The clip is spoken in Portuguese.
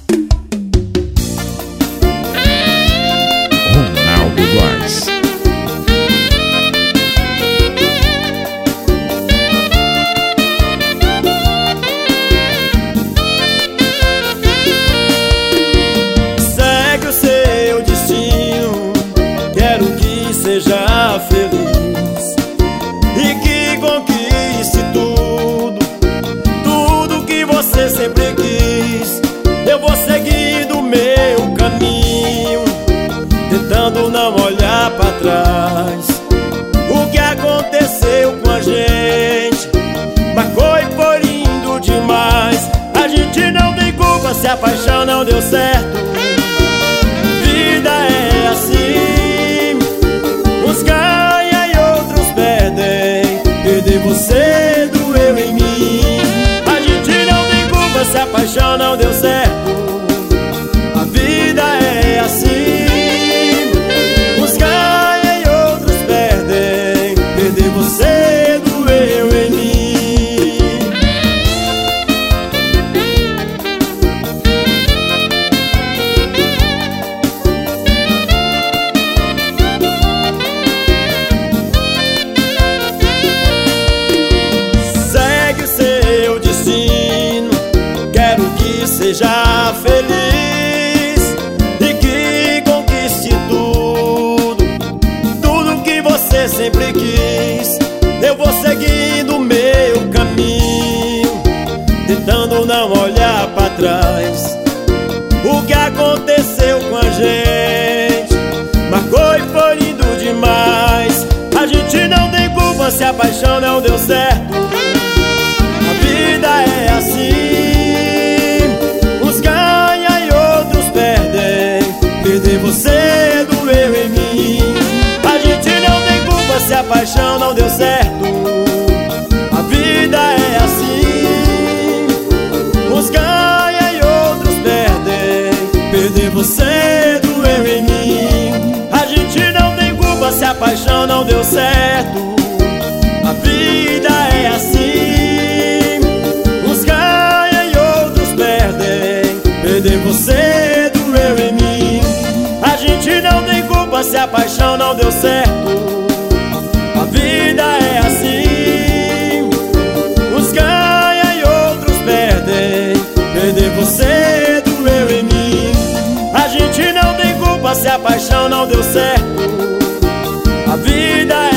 Ronaldo Góes. Segue o seu destino, quero que seja feliz e que conquiste tudo, tudo que você sempre quis. Eu vou seguindo o meu caminho, tentando não olhar pra trás. O que aconteceu com a gente marcou e foi lindo demais. A gente não tem culpa se a paixão não deu certo. Vida é assim, uns ganham e outros perdem. Perder você doeu em mim. A gente não tem culpa se a paixão não deu certo. A vida é assim, uns ganham e outros perdem. Perder você doeu em mim. Segue o seu destino, quero que seja feliz e que conquiste tudo, tudo que você sempre quis. Eu vou seguindo o meu caminho, tentando não olhar pra trás. O que aconteceu com a gente marcou e foi lindo demais. A gente não tem culpa se a paixão não deu certo. A vida é assim, uns ganham e outros perdem. Perder você doeu em mim. A gente não tem culpa se a paixão não deu certo. A vida é assim, uns ganham e outros perdem. Perder você doeu em mim. A gente não tem culpa se a paixão não deu certo. A vida é assim, uns ganham e outros perdem. Perder você doeu em mim. A gente não tem culpa se a paixão não deu certo. A vida é assim, uns ganham e outros perdem. Perder você doeu em mim. A gente não tem culpa se a paixão não deu certo. A vida é